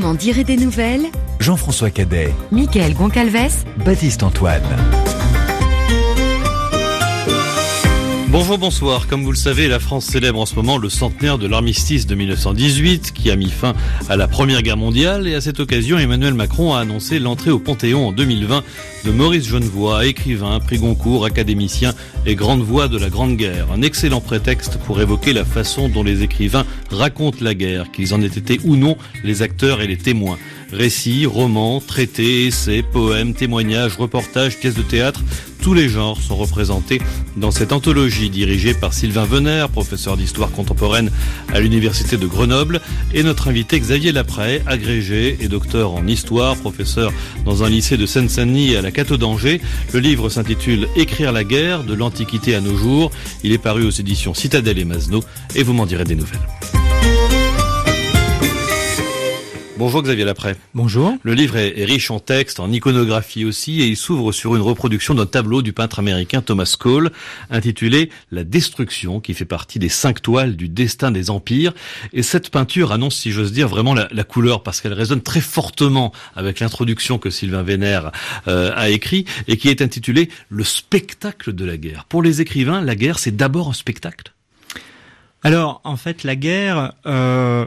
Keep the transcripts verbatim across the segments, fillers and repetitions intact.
m'en dirai des nouvelles. Jean-François Cadet, Mickaël Goncalves, Baptiste Antoine. Bonjour, bonsoir. Comme vous le savez, la France célèbre en ce moment le centenaire de l'armistice de mille neuf cent dix-huit qui a mis fin à la Première Guerre mondiale, et à cette occasion, Emmanuel Macron a annoncé l'entrée au Panthéon en deux mille vingt de Maurice Genevoix, écrivain, prix Goncourt, académicien et grande voix de la Grande Guerre. Un excellent prétexte pour évoquer la façon dont les écrivains racontent la guerre, qu'ils en aient été ou non les acteurs et les témoins. Récits, romans, traités, essais, poèmes, témoignages, reportages, pièces de théâtre, tous les genres sont représentés dans cette anthologie dirigée par Sylvain Venner, professeur d'histoire contemporaine à l'université de Grenoble, et notre invité Xavier Lapray, agrégé et docteur en histoire, professeur dans un lycée de Seine-Saint-Denis et à la Cato d'Angers. Le livre s'intitule « Écrire la guerre, de l'Antiquité à nos jours ». Il est paru aux éditions Citadel et Masneau, et vous m'en direz des nouvelles. Bonjour Xavier Lapray. Bonjour. Le livre est, est riche en textes, en iconographie aussi, et il s'ouvre sur une reproduction d'un tableau du peintre américain Thomas Cole, intitulé « La destruction », qui fait partie des cinq toiles du destin des empires. Et cette peinture annonce, si j'ose dire, vraiment la, la couleur, parce qu'elle résonne très fortement avec l'introduction que Sylvain Venner euh, a écrit, et qui est intitulée « Le spectacle de la guerre ». Pour les écrivains, la guerre, c'est d'abord un spectacle. Alors, en fait, la guerre... Euh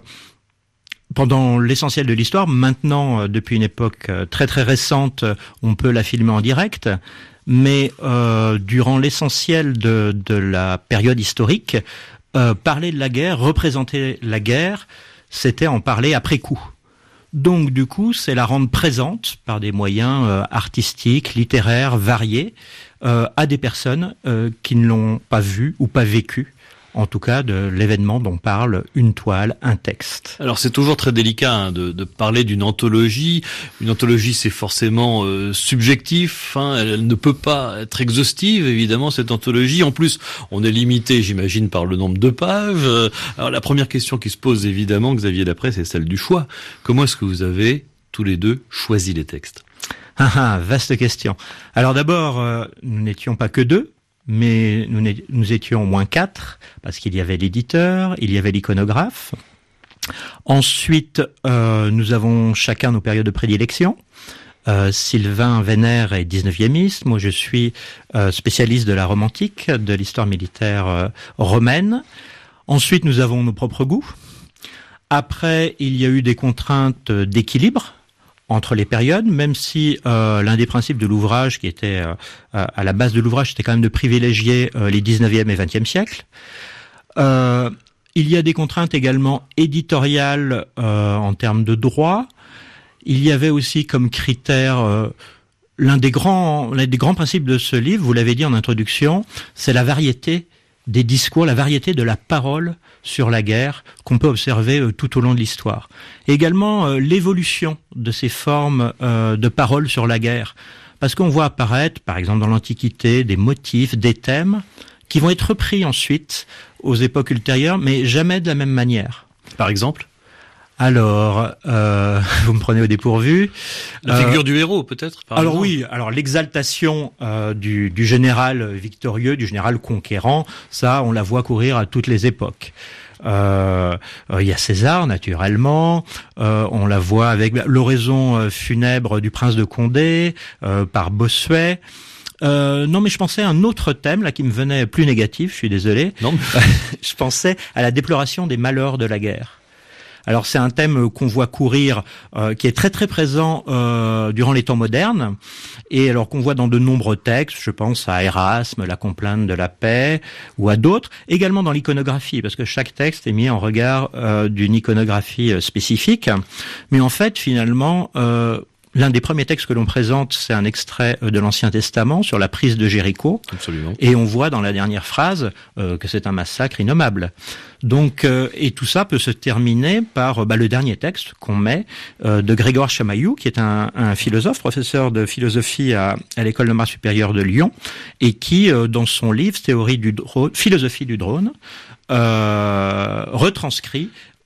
Pendant l'essentiel de l'histoire, maintenant, depuis une époque très très récente, on peut la filmer en direct, mais euh, durant l'essentiel de, de la période historique, euh, parler de la guerre, représenter la guerre, c'était en parler après coup. Donc du coup, c'est la rendre présente par des moyens euh, artistiques, littéraires, variés, euh, à des personnes euh, qui ne l'ont pas vu ou pas vécu. En tout cas, de l'événement dont parle une toile, un texte. Alors c'est toujours très délicat hein, de, de parler d'une anthologie. Une anthologie, c'est forcément euh, subjectif. Hein, elle, elle ne peut pas être exhaustive, évidemment, cette anthologie. En plus, on est limité, j'imagine, par le nombre de pages. Alors la première question qui se pose, évidemment, Xavier Lapray, c'est celle du choix. Comment est-ce que vous avez, tous les deux, choisi les textes ? Ah ah, vaste question. Alors d'abord, euh, nous n'étions pas que deux. Mais nous, nous étions au moins quatre, parce qu'il y avait l'éditeur, il y avait l'iconographe. Ensuite, euh, nous avons chacun nos périodes de prédilection. Euh, Sylvain Venner est dix-neuviémiste, moi je suis euh, spécialiste de la Rome antique, de l'histoire militaire euh, romaine. Ensuite, nous avons nos propres goûts. Après, il y a eu des contraintes d'équilibre entre les périodes, même si euh, l'un des principes de l'ouvrage, qui était euh, à la base de l'ouvrage, c'était quand même de privilégier euh, les dix-neuvième et vingtième siècles. Euh, il y a des contraintes également éditoriales euh, en termes de droit. Il y avait aussi comme critère euh, l'un des grands, l'un des grands principes de ce livre, vous l'avez dit en introduction, c'est la variété des discours, la variété de la parole sur la guerre qu'on peut observer euh, tout au long de l'histoire. Et également euh, l'évolution de ces formes euh, de parole sur la guerre. Parce qu'on voit apparaître, par exemple dans l'Antiquité, des motifs, des thèmes qui vont être repris ensuite aux époques ultérieures, mais jamais de la même manière. Par exemple ? Alors, euh, vous me prenez au dépourvu. La figure euh, du héros, peut-être par Alors exemple. oui, alors l'exaltation euh, du, du général victorieux, du général conquérant, ça, on la voit courir à toutes les époques. Euh, euh, il y a César, naturellement. Euh, on la voit avec l'oraison euh, funèbre du prince de Condé, euh, par Bossuet. Euh, non, mais je pensais à un autre thème là qui me venait plus négatif. Je suis désolé. Non. Je pensais à la déploration des malheurs de la guerre. Alors c'est un thème qu'on voit courir, euh, qui est très très présent euh, durant les temps modernes, et alors qu'on voit dans de nombreux textes, je pense à Erasme, la complainte de la paix, ou à d'autres, également dans l'iconographie, parce que chaque texte est mis en regard euh, d'une iconographie euh, spécifique, mais en fait finalement... Euh, L'un des premiers textes que l'on présente, c'est un extrait de l'Ancien Testament sur la prise de Jéricho. Absolument. Et on voit dans la dernière phrase euh, que c'est un massacre innommable. Donc, euh, et tout ça peut se terminer par bah, le dernier texte qu'on met euh, de Grégoire Chamaillou, qui est un, un philosophe, professeur de philosophie à, à l'École normale supérieure de Lyon, et qui, euh, dans son livre Théorie du drone, Philosophie du drone, euh, retranscrit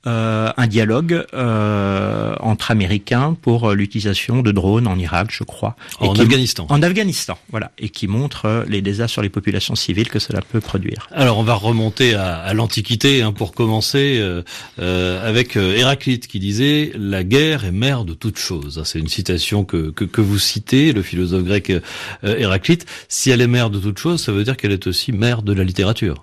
euh, un dialogue euh, entre Américains pour l'utilisation de drones en Irak, je crois. En qui, Afghanistan. En Afghanistan, voilà, et qui montre les désastres sur les populations civiles que cela peut produire. Alors on va remonter à, à l'Antiquité hein, pour commencer euh, euh, avec euh, Héraclite qui disait « La guerre est mère de toutes choses ». C'est une citation que, que, que vous citez, le philosophe grec euh, Héraclite. Si elle est mère de toutes choses, ça veut dire qu'elle est aussi mère de la littérature.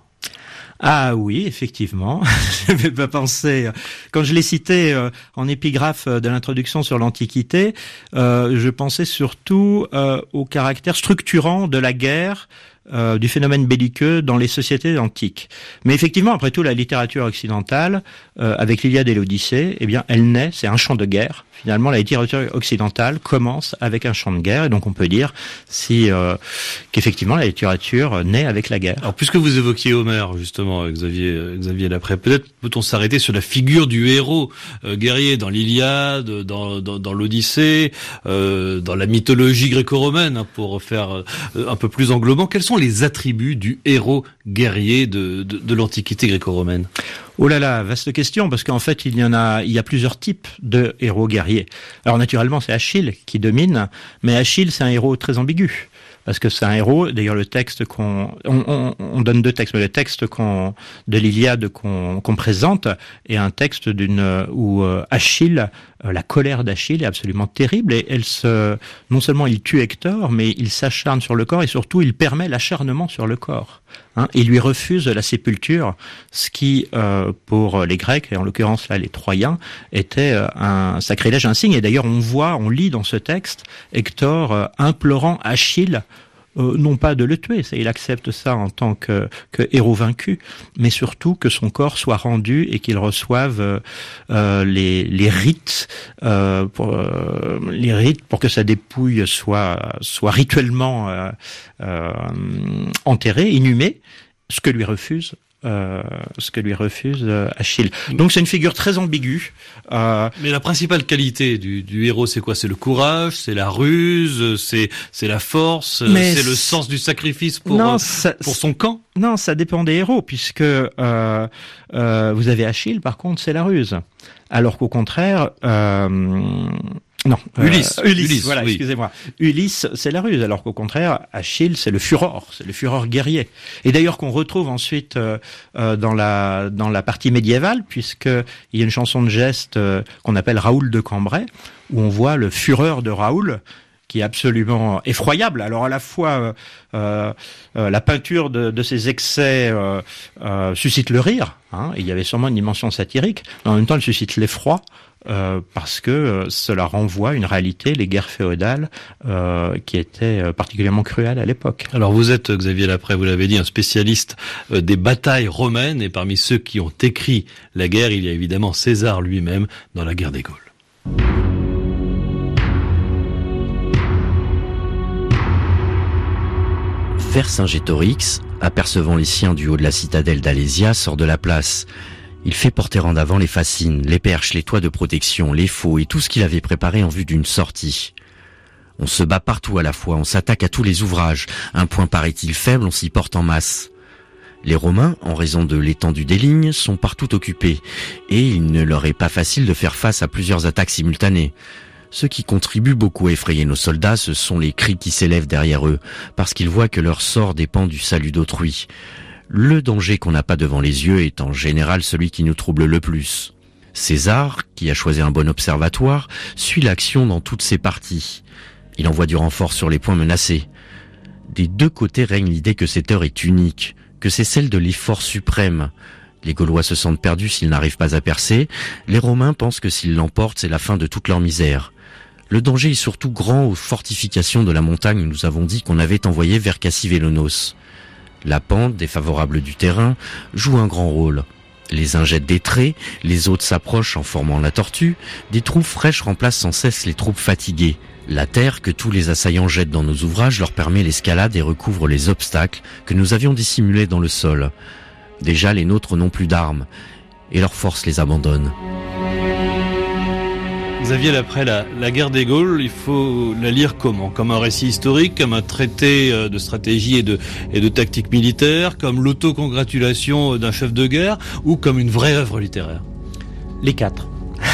Ah oui, effectivement. Je n'avais pas pensé. Quand je l'ai cité euh, en épigraphe de l'introduction sur l'Antiquité, euh, je pensais surtout euh, au caractère structurant de la guerre, euh, du phénomène belliqueux dans les sociétés antiques. Mais effectivement, après tout, la littérature occidentale, euh, avec l'Iliade et l'Odyssée, eh bien, elle naît, c'est un champ de guerre. Finalement, la littérature occidentale commence avec un champ de guerre, et donc on peut dire si euh, qu'effectivement la littérature naît avec la guerre. Alors, puisque vous évoquiez Homère, justement, Xavier, Xavier Lapré, peut-être peut-on s'arrêter sur la figure du héros euh, guerrier dans l'Iliade, dans, dans, dans l'Odyssée, euh, dans la mythologie gréco-romaine, hein, pour faire euh, un peu plus englobant. Quels sont les attributs du héros guerrier de, de, de l'Antiquité gréco-romaine ? Oh là là, vaste question, parce qu'en fait, il y en a, il y a plusieurs types de héros guerriers. Alors naturellement, c'est Achille qui domine, mais Achille, c'est un héros très ambigu. Parce que c'est un héros, d'ailleurs le texte qu'on... On, on, on donne deux textes, mais le texte qu'on, de l'Iliade qu'on, qu'on présente est un texte d'une où Achille, la colère d'Achille est absolument terrible, et elle se... Non seulement il tue Hector, mais il s'acharne sur le corps, et surtout il permet l'acharnement sur le corps. Hein, il lui refuse la sépulture, ce qui, euh, pour les Grecs, et en l'occurrence là les Troyens, était un sacrilège, un signe. Et d'ailleurs on voit, on lit dans ce texte, Hector euh, implorant Achille, Euh, non pas de le tuer, ça, il accepte ça en tant que, que héros vaincu, mais surtout que son corps soit rendu et qu'il reçoive euh, euh, les, les rites, euh, pour, euh, les rites pour que sa dépouille soit, soit rituellement euh, euh, enterrée, inhumée, ce que lui refuse. Euh, ce que lui refuse euh, Achille. Donc c'est une figure très ambiguë. Euh, Mais la principale qualité du, du héros, c'est quoi ? C'est le courage, c'est la ruse, c'est c'est la force, Mais c'est le sens du sacrifice pour non, euh, ça, pour son camp. Non, ça dépend des héros, puisque euh, euh, vous avez Achille, par contre, c'est la ruse. Alors qu'au contraire, euh, non, Ulysse, euh, Ulysse, Ulysse, voilà, oui. excusez-moi. Ulysse, c'est la ruse, alors qu'au contraire, Achille, c'est le furor, c'est le furor guerrier. Et d'ailleurs qu'on retrouve ensuite euh, euh, dans la dans la partie médiévale, puisque il y a une chanson de geste euh, qu'on appelle Raoul de Cambrai, où on voit le fureur de Raoul, qui est absolument effroyable. Alors à la fois euh, euh, la peinture de, de ces excès euh, euh, suscite le rire, hein, et il y avait sûrement une dimension satirique, mais en même temps elle suscite l'effroi, euh, parce que euh, cela renvoie à une réalité, les guerres féodales, euh, qui étaient particulièrement cruelles à l'époque. Alors vous êtes, Xavier Lapré, vous l'avez dit, un spécialiste euh, des batailles romaines, et parmi ceux qui ont écrit la guerre, il y a évidemment César lui-même dans la guerre des Gaules. Vercingétorix, apercevant les siens du haut de la citadelle d'Alésia, sort de la place. Il fait porter en avant les fascines, les perches, les toits de protection, les faux et tout ce qu'il avait préparé en vue d'une sortie. On se bat partout à la fois, on s'attaque à tous les ouvrages. Un point paraît-il faible, on s'y porte en masse. Les Romains, en raison de l'étendue des lignes, sont partout occupés, et il ne leur est pas facile de faire face à plusieurs attaques simultanées. Ce qui contribue beaucoup à effrayer nos soldats, ce sont les cris qui s'élèvent derrière eux, parce qu'ils voient que leur sort dépend du salut d'autrui. Le danger qu'on n'a pas devant les yeux est en général celui qui nous trouble le plus. César, qui a choisi un bon observatoire, suit l'action dans toutes ses parties. Il envoie du renfort sur les points menacés. Des deux côtés règne l'idée que cette heure est unique, que c'est celle de l'effort suprême. Les Gaulois se sentent perdus s'ils n'arrivent pas à percer. Les Romains pensent que s'ils l'emportent, c'est la fin de toute leur misère. Le danger est surtout grand aux fortifications de la montagne où nous avons dit qu'on avait envoyé vers Cassivelonos. La pente, défavorable du terrain, joue un grand rôle. Les uns jettent des traits, les autres s'approchent en formant la tortue, des troupes fraîches remplacent sans cesse les troupes fatiguées. La terre que tous les assaillants jettent dans nos ouvrages leur permet l'escalade et recouvre les obstacles que nous avions dissimulés dans le sol. Déjà, les nôtres n'ont plus d'armes, et leur force les abandonne. Xavier Lapré, la, la guerre des Gaules, il faut la lire comment ? Comme un récit historique, comme un traité de stratégie et de, et de tactique militaire, comme l'autocongratulation d'un chef de guerre, ou comme une vraie œuvre littéraire ? Les quatre.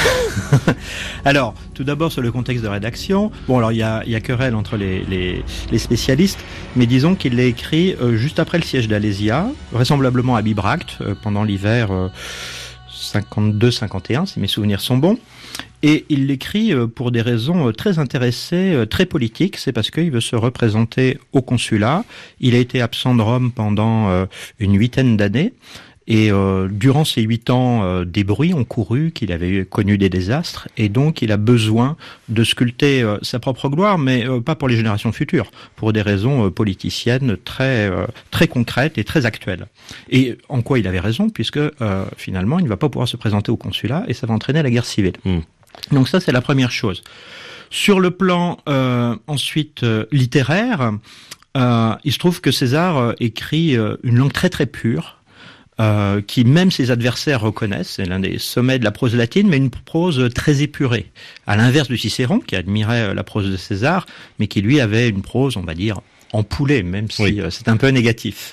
Alors, tout d'abord sur le contexte de rédaction. Bon, alors il y a, il y a querelle entre les, les, les spécialistes, mais disons qu'il l'a écrit euh, juste après le siège d'Alésia, vraisemblablement à Bibracte, euh, pendant l'hiver euh, cinquante-deux cinquante et un, si mes souvenirs sont bons. Et il l'écrit euh, pour des raisons euh, très intéressées, euh, très politiques. C'est parce qu'il veut se représenter au consulat. Il a été absent de Rome pendant euh, une huitaine d'années. Et euh, durant ces huit ans, euh, des bruits ont couru, qu'il avait connu des désastres, et donc il a besoin de sculpter euh, sa propre gloire, mais euh, pas pour les générations futures, pour des raisons euh, politiciennes très euh, très concrètes et très actuelles. Et en quoi il avait raison, puisque euh, finalement, il ne va pas pouvoir se présenter au consulat, et ça va entraîner la guerre civile. Mmh. Donc ça, c'est la première chose. Sur le plan euh, ensuite euh, littéraire, euh, il se trouve que César euh, écrit euh, une langue très très pure, Euh, qui même ses adversaires reconnaissent, c'est l'un des sommets de la prose latine, mais une prose très épurée, à l'inverse de Cicéron, qui admirait la prose de César, mais qui lui avait une prose, on va dire, empoulée, même si oui. euh, c'est un peu négatif.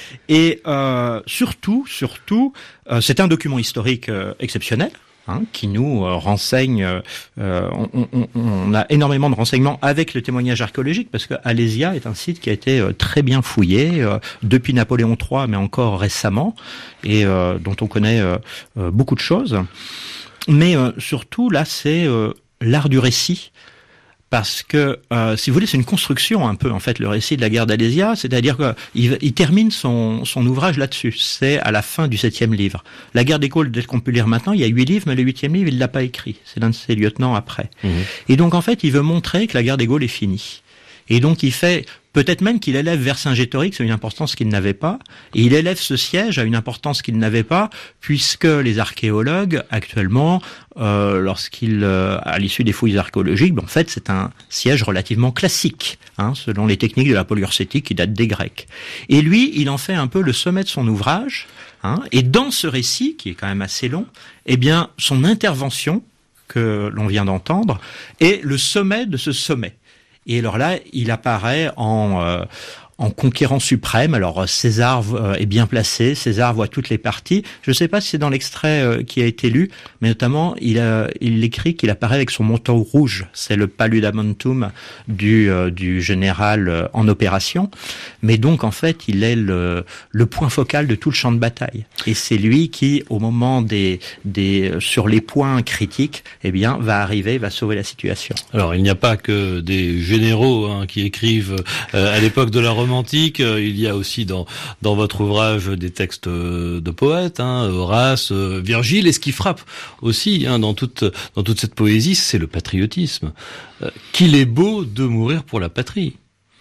Et euh, surtout, surtout, euh, c'est un document historique euh, exceptionnel, Hein, qui nous euh, renseigne, euh, on, on, on a énormément de renseignements avec le témoignage archéologique, parce que Alésia est un site qui a été euh, très bien fouillé euh, depuis Napoléon trois, mais encore récemment, et euh, dont on connaît euh, euh, beaucoup de choses. Mais euh, surtout, là, c'est euh, l'art du récit. Parce que, euh, si vous voulez, c'est une construction un peu, en fait, le récit de la guerre d'Alésia, c'est-à-dire qu'il il termine son, son ouvrage là-dessus. C'est à la fin du septième livre. La guerre des Gaules, dès qu'on peut lire maintenant, il y a huit livres, mais le huitième livre, il l'a pas écrit. C'est l'un de ses lieutenants après. Mmh. Et donc, en fait, il veut montrer que la guerre des Gaules est finie. Et donc, il fait, peut-être même qu'il élève Vercingétorix à une importance qu'il n'avait pas, et il élève ce siège à une importance qu'il n'avait pas, puisque les archéologues, actuellement, euh, lorsqu'ils, euh, à l'issue des fouilles archéologiques, ben, en fait, c'est un siège relativement classique, hein, selon les techniques de la poliorcétique qui datent des Grecs. Et lui, il en fait un peu le sommet de son ouvrage, hein, et dans ce récit, qui est quand même assez long, eh bien, son intervention, que l'on vient d'entendre, est le sommet de ce sommet. Et alors là, il apparaît en, euh, en conquérant suprême. Alors César euh, est bien placé, César voit toutes les parties. Je ne sais pas si c'est dans l'extrait euh, qui a été lu, mais notamment il, a, il écrit qu'il apparaît avec son manteau rouge. C'est le paludamentum du, euh, du général euh, en opération. Mais donc en fait, il est le, le point focal de tout le champ de bataille. Et c'est lui qui, au moment des, des sur les points critiques, eh bien, va arriver, va sauver la situation. Alors il n'y a pas que des généraux hein, qui écrivent euh, à l'époque de la Romantique. Il y a aussi dans dans votre ouvrage des textes de poètes, hein, Horace, Virgile, et ce qui frappe aussi hein, dans toute dans toute cette poésie, c'est le patriotisme. Euh, qu'il est beau de mourir pour la patrie.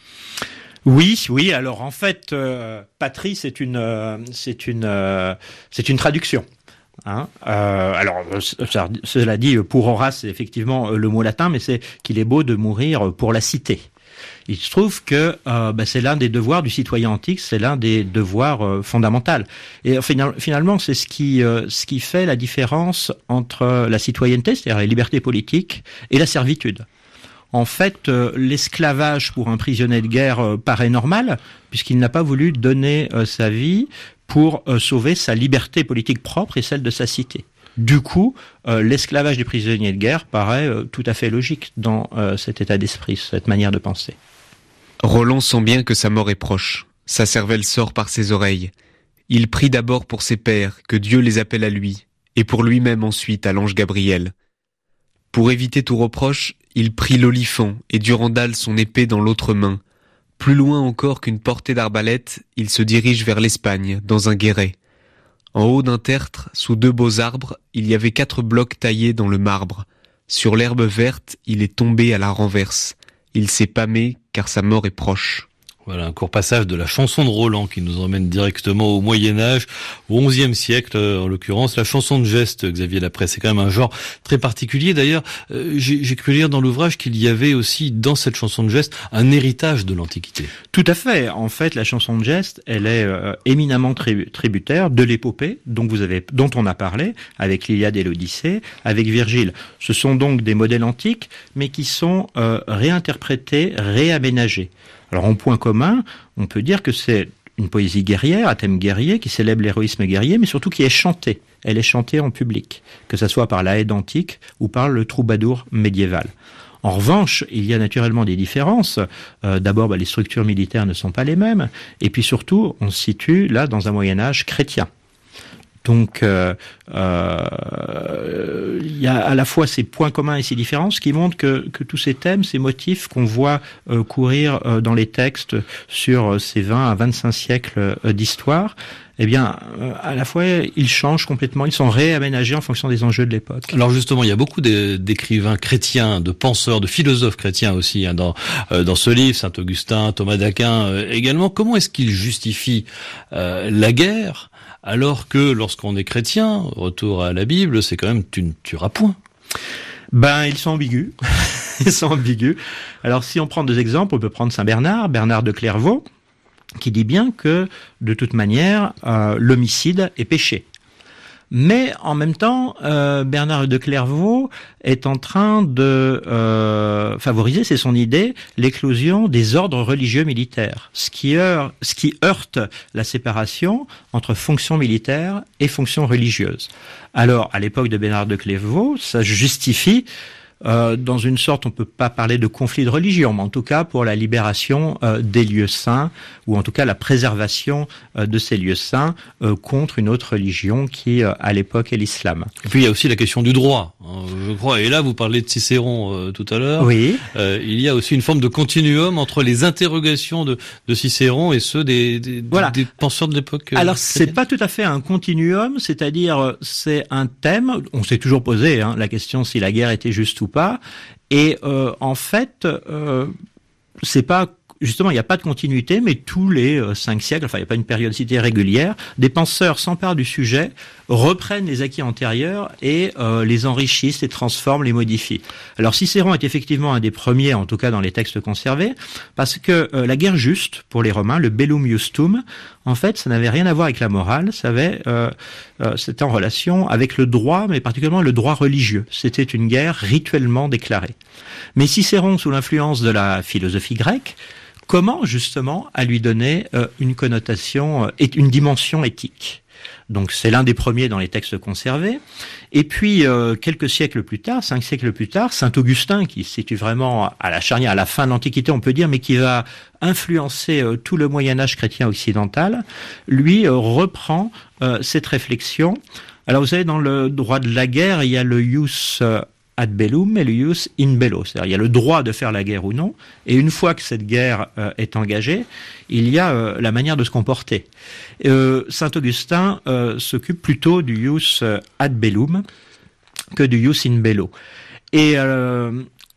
Oui, oui. Alors en fait, euh, patrie, c'est une euh, c'est une euh, c'est une traduction. Hein, euh, alors, ça, cela dit, pour Horace, c'est effectivement le mot latin, mais c'est qu'il est beau de mourir pour la cité. Il se trouve que euh, bah, c'est l'un des devoirs du citoyen antique, c'est l'un des devoirs euh, fondamentaux. Et euh, finalement, c'est ce qui euh, ce qui fait la différence entre la citoyenneté, c'est-à-dire les libertés politiques, et la servitude. En fait, euh, l'esclavage pour un prisonnier de guerre euh, paraît normal, puisqu'il n'a pas voulu donner euh, sa vie pour euh, sauver sa liberté politique propre et celle de sa cité. Du coup, euh, l'esclavage des prisonniers de guerre paraît euh, tout à fait logique dans euh, cet état d'esprit, cette manière de penser. Roland sent bien que sa mort est proche. Sa cervelle sort par ses oreilles. Il prie d'abord pour ses pères, que Dieu les appelle à lui, et pour lui-même ensuite à l'ange Gabriel. Pour éviter tout reproche, il prit l'olifant et Durandal son épée dans l'autre main. Plus loin encore qu'une portée d'arbalète, il se dirige vers l'Espagne, dans un guéret. En haut d'un tertre, sous deux beaux arbres, il y avait quatre blocs taillés dans le marbre. Sur l'herbe verte, il est tombé à la renverse. Il s'est pâmé, car sa mort est proche. Voilà, un court passage de la chanson de Roland qui nous emmène directement au Moyen-Âge, au onzième siècle, en l'occurrence. La chanson de geste, Xavier Lapresse, c'est quand même un genre très particulier. D'ailleurs, euh, j'ai, j'ai cru lire dans l'ouvrage qu'il y avait aussi, dans cette chanson de geste, un héritage de l'Antiquité. Tout à fait. En fait, la chanson de geste, elle est euh, éminemment tri- tributaire de l'épopée dont vous avez, dont on a parlé, avec l'Iliade et l'Odyssée, avec Virgile. Ce sont donc des modèles antiques, mais qui sont euh, réinterprétés, réaménagés. Alors en point commun, on peut dire que c'est une poésie guerrière, à thème guerrier, qui célèbre l'héroïsme guerrier, mais surtout qui est chantée. Elle est chantée en public, que ce soit par la Haide antique ou par le troubadour médiéval. En revanche, il y a naturellement des différences. Euh, d'abord, bah, les structures militaires ne sont pas les mêmes. Et puis surtout, on se situe là dans un Moyen-Âge chrétien. Donc, euh, euh, il y a à la fois ces points communs et ces différences qui montrent que, que tous ces thèmes, ces motifs qu'on voit euh, courir euh, dans les textes sur euh, ces vingt à vingt-cinq siècles euh, d'histoire, eh bien, euh, à la fois, ils changent complètement, ils sont réaménagés en fonction des enjeux de l'époque. Alors justement, il y a beaucoup d'écrivains chrétiens, de penseurs, de philosophes chrétiens aussi hein, dans euh, dans ce livre, Saint Augustin, Thomas d'Aquin euh, également. Comment est-ce qu'ils justifient euh, la guerre alors que lorsqu'on est chrétien, retour à la Bible, c'est quand même tu ne tueras point? Ben, ils sont ambigus. Ils sont ambigus. Alors, si on prend deux exemples, on peut prendre Saint Bernard, Bernard de Clairvaux, qui dit bien que, de toute manière, euh, l'homicide est péché. Mais en même temps, euh, Bernard de Clairvaux est en train de euh, favoriser, c'est son idée, l'éclosion des ordres religieux militaires, ce qui heurte, ce qui heurte la séparation entre fonction militaire et fonction religieuse. Alors, à l'époque de Bernard de Clairvaux, ça justifie Euh, dans une sorte, on peut pas parler de conflit de religion, mais en tout cas pour la libération euh, des lieux saints, ou en tout cas la préservation euh, de ces lieux saints euh, contre une autre religion qui, euh, à l'époque, est l'islam. Et puis il y a aussi la question du droit, hein, je crois. Et là, vous parlez de Cicéron euh, tout à l'heure. Oui. Euh, il y a aussi une forme de continuum entre les interrogations de, de Cicéron et ceux des, des, voilà. des penseurs de l'époque. Euh, Alors c'est pas tout à fait un continuum, c'est-à-dire c'est un thème. On s'est toujours posé hein, la question si la guerre était juste ou pas. Et euh, en fait, euh, c'est pas justement, il n'y a pas de continuité, mais tous les euh, cinq siècles, enfin il n'y a pas une périodicité régulière, des penseurs s'emparent du sujet, reprennent les acquis antérieurs et euh, les enrichissent, les transforment, les modifient. Alors Cicéron est effectivement un des premiers, en tout cas dans les textes conservés, parce que euh, la guerre juste pour les Romains, le bellum justum, en fait, ça n'avait rien à voir avec la morale, ça avait, euh, euh, c'était en relation avec le droit, mais particulièrement le droit religieux. C'était une guerre rituellement déclarée. Mais Cicéron, sous l'influence de la philosophie grecque, comment justement à lui donner euh, une connotation euh, et une dimension éthique. Donc c'est l'un des premiers dans les textes conservés. Et puis euh, quelques siècles plus tard, cinq siècles plus tard, Saint Augustin, qui se situe vraiment à la charnière, à la fin de l'Antiquité, on peut dire, mais qui va influencer euh, tout le Moyen-Âge chrétien occidental, lui euh, reprend euh, cette réflexion. Alors vous savez, dans le droit de la guerre, il y a le ius euh, ad bellum et le ius in bello. C'est-à-dire, il y a le droit de faire la guerre ou non, et une fois que cette guerre euh, est engagée, il y a euh, la manière de se comporter. Euh, Saint Augustin euh, s'occupe plutôt du ius ad bellum que du ius in bello. Et euh,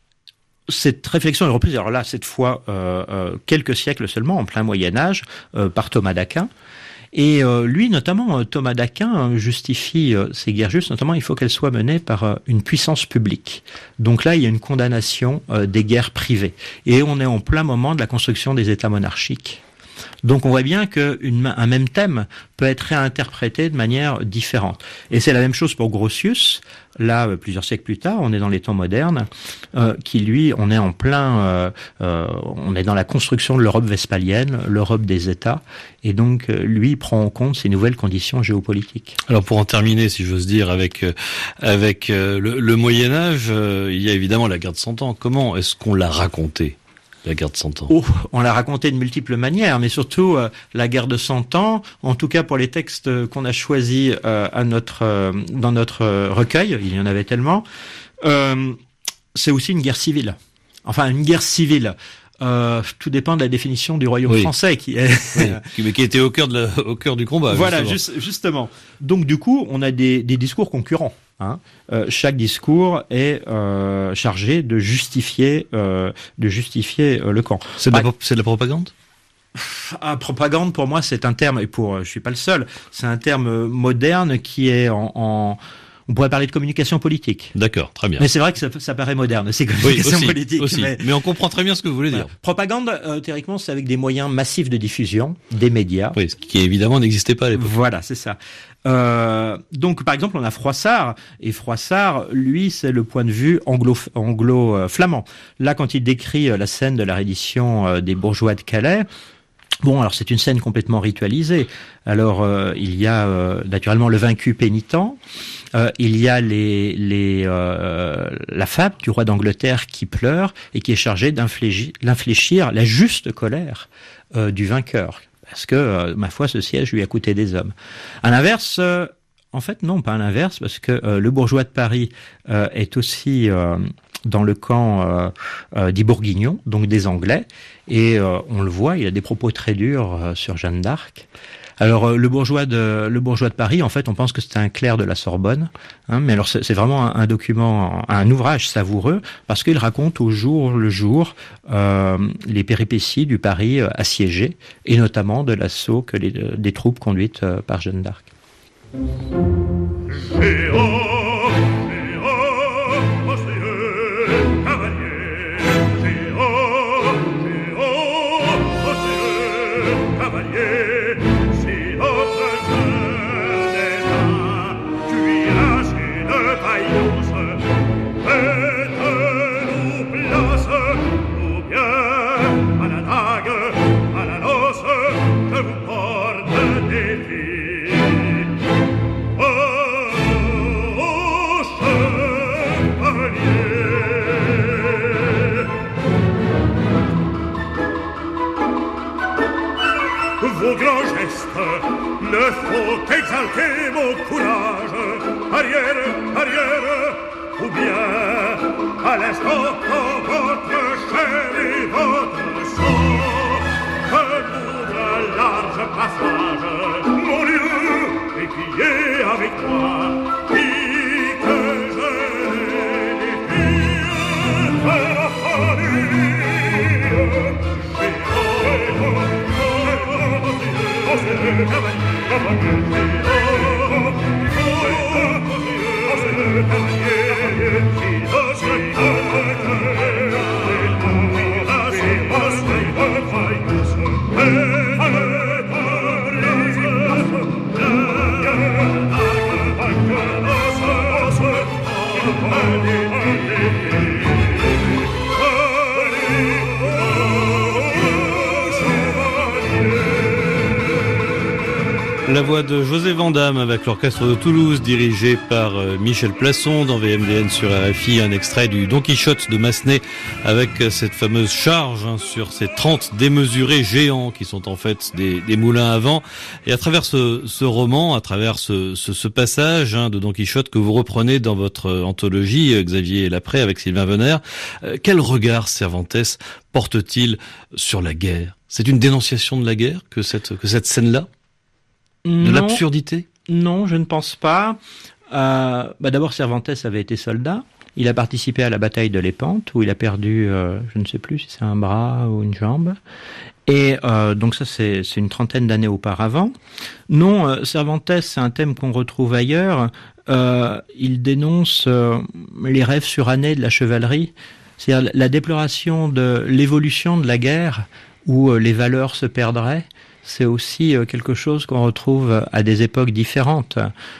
cette réflexion est reprise, alors là, cette fois, euh, euh, quelques siècles seulement, en plein Moyen-Âge, euh, par Thomas d'Aquin. Et euh, lui, notamment, euh, Thomas d'Aquin justifie euh, ces guerres justes, notamment il faut qu'elles soient menées par euh, une puissance publique. Donc là, il y a une condamnation euh, des guerres privées. Et on est en plein moment de la construction des États monarchiques. Donc on voit bien qu'un même thème peut être réinterprété de manière différente. Et c'est la même chose pour Grotius. Là, euh, plusieurs siècles plus tard, on est dans les temps modernes, euh, qui lui, on est en plein, euh, euh, on est dans la construction de l'Europe vespalienne, l'Europe des États, et donc euh, lui prend en compte ces nouvelles conditions géopolitiques. Alors pour en terminer, si j'ose dire, avec euh, avec euh, le, le Moyen Âge, euh, il y a évidemment la guerre de Cent Ans. Comment est-ce qu'on l'a racontée, la guerre de Cent Ans? Oh, on l'a raconté de multiples manières, mais surtout euh, la guerre de Cent Ans, en tout cas pour les textes qu'on a choisis euh, à notre, euh, dans notre euh, recueil, il y en avait tellement, euh, c'est aussi une guerre civile. Enfin, une guerre civile. Euh, tout dépend de la définition du royaume oui. français qui est oui, mais qui était au cœur de la, au cœur du combat. Voilà, justement. Juste, justement. Donc du coup, on a des, des discours concurrents. Hein. Euh, chaque discours est euh, chargé de justifier, euh, de justifier euh, le camp. C'est de, bah, de la propagande. Ah, propagande pour moi c'est un terme, et pour je suis pas le seul, c'est un terme moderne qui est en, en on pourrait parler de communication politique. D'accord, très bien. Mais c'est vrai que ça, ça paraît moderne, c'est communication oui, aussi, politique. Aussi. Mais... mais on comprend très bien ce que vous voulez dire. Voilà. Propagande, euh, théoriquement, c'est avec des moyens massifs de diffusion, des médias. Oui, ce qui évidemment n'existait pas à l'époque. Voilà, c'est ça. Euh, donc, par exemple, on a Froissart, et Froissart, lui, c'est le point de vue anglo, anglo-flamand. Là, quand il décrit la scène de la reddition des bourgeois de Calais, Bon, alors c'est une scène complètement ritualisée. Alors euh, il y a euh, naturellement le vaincu pénitent, euh, il y a les, les euh, la femme du roi d'Angleterre qui pleure et qui est chargée d'infléchir, d'infléchir la juste colère euh, du vainqueur, parce que euh, ma foi, ce siège lui a coûté des hommes. À l'inverse, euh, en fait non, pas à l'inverse, parce que euh, le bourgeois de Paris euh, est aussi euh, dans le camp euh, euh, des Bourguignons, donc des Anglais, et euh, on le voit, il a des propos très durs euh, sur Jeanne d'Arc. Alors euh, le bourgeois de le bourgeois de Paris, en fait, on pense que c'était un clerc de la Sorbonne, hein, mais alors c'est, c'est vraiment un, un document, un ouvrage savoureux, parce qu'il raconte au jour le jour euh, les péripéties du Paris euh, assiégé, et notamment de l'assaut que les, des troupes conduites euh, par Jeanne d'Arc. Vos grands gestes ne font qu'exalter mon courage. Arrière, arrière, ou bien à l'instant quand votre chair et votre sang recouvre un large passage. Mon Dieu, épiez avec moi, dit que je l'ai défie de la folie. La voix de José Vandamme avec l'orchestre de Toulouse dirigé par Michel Plasson dans V M D N sur R F I, un extrait du Don Quichotte de Massenet avec cette fameuse charge hein, sur ces trente démesurés géants qui sont en fait des, des moulins à vent. Et à travers ce, ce roman, à travers ce, ce, ce passage hein, de Don Quichotte que vous reprenez dans votre anthologie, Xavier Lapré avec Sylvain Venner, euh, quel regard Cervantes porte-t-il sur la guerre ? C'est une dénonciation de la guerre que cette, que cette scène-là ? De non, l'absurdité ? Non, je ne pense pas. Euh, bah d'abord, Cervantes avait été soldat. Il a participé à la bataille de Lépante, où il a perdu, euh, je ne sais plus si c'est un bras ou une jambe. Et euh, donc ça, c'est, c'est une trentaine d'années auparavant. Non, euh, Cervantes, c'est un thème qu'on retrouve ailleurs. Euh, il dénonce euh, les rêves surannés de la chevalerie, c'est-à-dire la déploration de l'évolution de la guerre, où euh, les valeurs se perdraient. C'est aussi quelque chose qu'on retrouve à des époques différentes.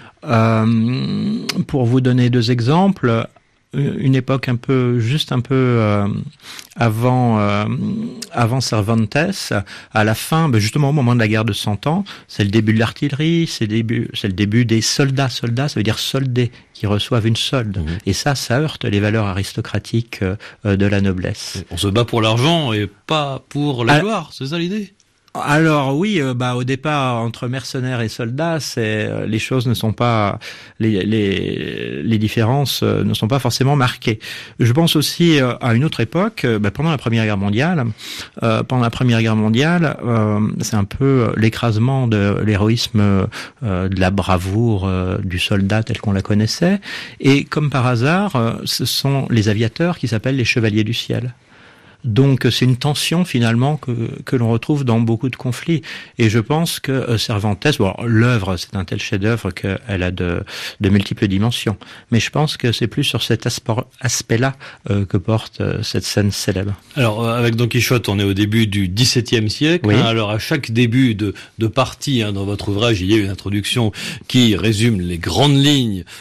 Euh, pour vous donner deux exemples, une époque un peu, juste un peu euh, avant, euh, avant Cervantes, à la fin, ben justement au moment de la guerre de Cent Ans, c'est le début de l'artillerie, c'est le début, c'est le début des soldats. Soldats, ça veut dire soldés, qui reçoivent une solde. Mmh. Et ça, ça heurte les valeurs aristocratiques euh, de la noblesse. On se bat pour l'argent et pas pour la ah, gloire, c'est ça l'idée ? Alors oui, euh, bah au départ entre mercenaires et soldats, c'est euh, les choses ne sont pas les les les différences euh, ne sont pas forcément marquées. Je pense aussi euh, à une autre époque, euh, bah, pendant la Première Guerre mondiale. Euh, pendant la Première Guerre mondiale, euh, c'est un peu l'écrasement de l'héroïsme, euh, de la bravoure euh, du soldat tel qu'on la connaissait. Et comme par hasard, euh, ce sont les aviateurs qui s'appellent les chevaliers du ciel. Donc c'est une tension finalement que que l'on retrouve dans beaucoup de conflits. Et je pense que euh, Cervantes, bon, l'œuvre c'est un tel chef-d'œuvre qu'elle a de de multiples dimensions. Mais je pense que c'est plus sur cet aspect, aspect-là euh, que porte euh, cette scène célèbre. Alors avec Don Quichotte, on est au début du dix-septième siècle. Oui. Hein, alors à chaque début de de partie hein, dans votre ouvrage, il y a une introduction qui résume les grandes lignes. Euh,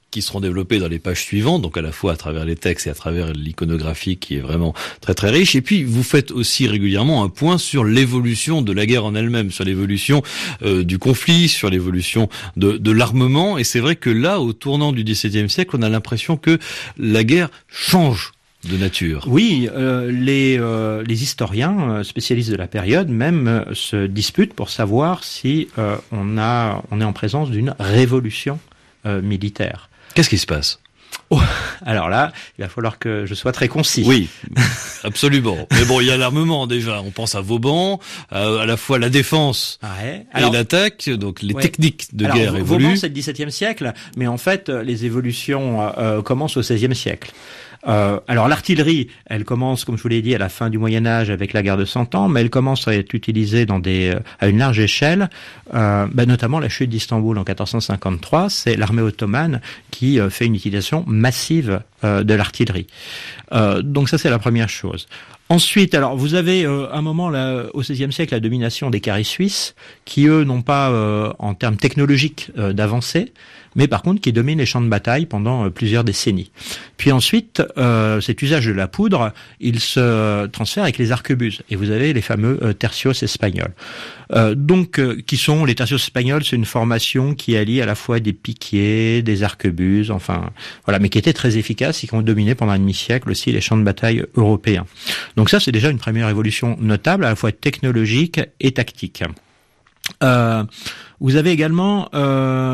qui seront développés dans les pages suivantes, donc à la fois à travers les textes et à travers l'iconographie qui est vraiment très très riche. Et puis vous faites aussi régulièrement un point sur l'évolution de la guerre en elle-même, sur l'évolution euh, du conflit, sur l'évolution de, de l'armement. Et c'est vrai que là, au tournant du dix-septième siècle, on a l'impression que la guerre change de nature. Oui, euh, les, euh, les historiens spécialistes de la période même euh, se disputent pour savoir si euh, on a on est en présence d'une révolution euh, militaire. Qu'est-ce qui se passe ? Oh, alors là, il va falloir que je sois très concis. Oui, absolument. Mais bon, il y a l'armement déjà. On pense à Vauban, à, à la fois la défense ouais. Alors, et l'attaque, donc les ouais. techniques de alors, guerre évoluent. Vauban, c'est le dix-septième siècle, mais en fait, les évolutions euh, commencent au seizième siècle. Euh, alors l'artillerie, elle commence, comme je vous l'ai dit, à la fin du Moyen Âge avec la guerre de Cent Ans, mais elle commence à être utilisée dans des, à une large échelle, euh, ben notamment la chute d'Istanbul en quatorze cent cinquante-trois. C'est l'armée ottomane qui euh, fait une utilisation massive euh, de l'artillerie. Euh, donc ça, c'est la première chose. Ensuite, alors vous avez euh, un moment là, au seizième siècle, la domination des carrés suisses, qui eux n'ont pas, euh, en termes technologiques, euh, d'avancée, mais par contre qui dominent les champs de bataille pendant euh, plusieurs décennies. Puis ensuite, euh, cet usage de la poudre, il se transfère avec les arquebuses, et vous avez les fameux euh, tercios espagnols. Euh, donc, euh, qui sont les tercios espagnols, c'est une formation qui allie à la fois des piquiers, des arquebuses, enfin voilà, mais qui était très efficace et qui ont dominé pendant un demi-siècle aussi les champs de bataille européens. Donc ça, c'est déjà une première évolution notable, à la fois technologique et tactique. Euh, vous avez également euh,